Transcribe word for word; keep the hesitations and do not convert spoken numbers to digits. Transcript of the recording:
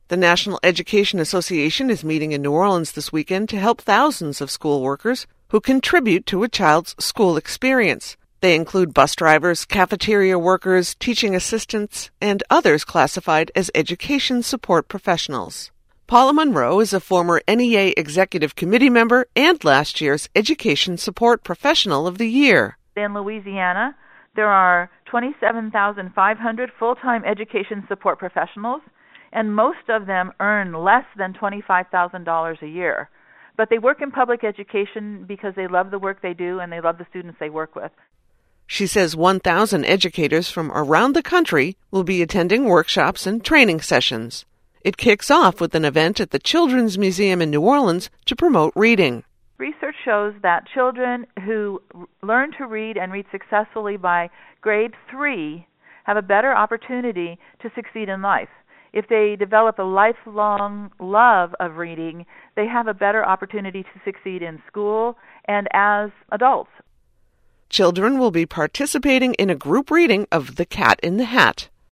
The National Education Association is meeting in New Orleans this weekend to help thousands of school workers who contribute to a child's school experience. They include bus drivers, cafeteria workers, teaching assistants, and others classified as education support professionals. Paula Monroe is a former N E A Executive Committee member and last year's Education Support Professional of the Year. In Louisiana, there are twenty-seven thousand five hundred full-time education support professionals, and most of them earn less than twenty-five thousand dollars a year. But they work in public education because they love the work they do and they love the students they work with. She says one thousand educators from around the country will be attending workshops and training sessions. It kicks off with an event at the Children's Museum in New Orleans to promote reading. Research shows that children who learn to read and read successfully by grade three have a better opportunity to succeed in life. If they develop a lifelong love of reading, they have a better opportunity to succeed in school and as adults. Children will be participating in a group reading of The Cat in the Hat.